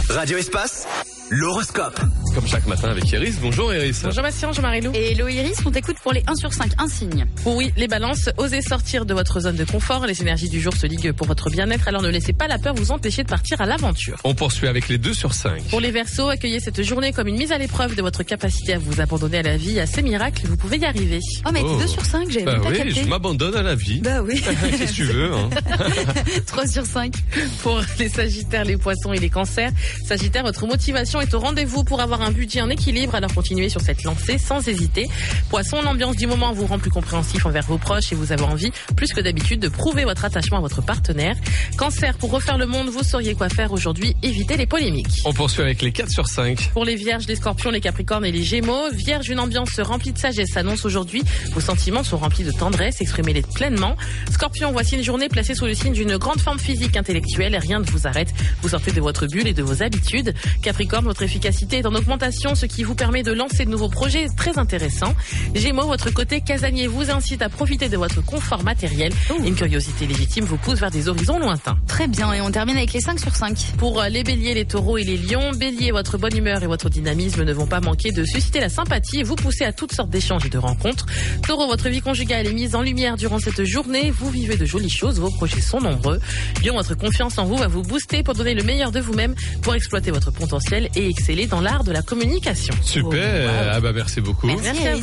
Radio Espace, l'horoscope. Comme chaque matin avec Iris. Bonjour Iris. Bonjour Bastien, bonjour Marie-Lou. Et hello Iris, on t'écoute pour les 1 sur 5, un signe. Oui, les balances, osez sortir de votre zone de confort. Les énergies du jour se liguent pour votre bien-être, alors ne laissez pas la peur vous empêcher de partir à l'aventure. On poursuit avec les 2 sur 5. Pour les Verseaux, accueillez cette journée comme une mise à l'épreuve de votre capacité à vous abandonner à la vie, à ces miracles, vous pouvez y arriver. Oh mais 2 sur 5, j'avais même pas oui, capté. je m'abandonne à la vie. Bah oui. Qu'est-ce que tu veux, hein. 3 sur 5. Pour les Sagittaires, les Poissons et les Cancers, Sagittaire, votre motivation est au rendez-vous pour avoir un budget en équilibre, alors continuez sur cette lancée sans hésiter. Poissons, l'ambiance du moment vous rend plus compréhensif envers vos proches et vous avez envie, plus que d'habitude, de prouver votre attachement à votre partenaire. Cancer, pour refaire le monde, vous sauriez quoi faire aujourd'hui, évitez les polémiques. On poursuit avec les 4 sur 5. Pour les Vierges, les Scorpions, les Capricornes et les Gémeaux, Vierge, une ambiance remplie de sagesse s'annonce aujourd'hui. Vos sentiments sont remplis de tendresse, exprimez-les pleinement. Scorpion, voici une journée placée sous le signe d'une grande forme physique, intellectuelle, rien ne vous arrête. Vous sortez de votre bulle et de vos habitudes. Capricorne, votre efficacité est en augmentation, ce qui vous permet de lancer de nouveaux projets très intéressants. Gémeaux, votre côté casanier vous incite à profiter de votre confort matériel. Une curiosité légitime vous pousse vers des horizons lointains. Très bien, et on termine avec les 5 sur 5. Pour les Béliers, les Taureaux et les Lions, Bélier, votre bonne humeur et votre dynamisme ne vont pas manquer de susciter la sympathie et vous pousser à toutes sortes d'échanges et de rencontres. Taureau, votre vie conjugale est mise en lumière durant cette journée. Vous vivez de jolies choses, vos projets sont nombreux. Lion, votre confiance en vous va vous booster pour donner le meilleur de vous-même, pour exploiter votre potentiel et exceller dans l'art de la communication. Super. Oh, wow. Ah bah merci beaucoup. Merci.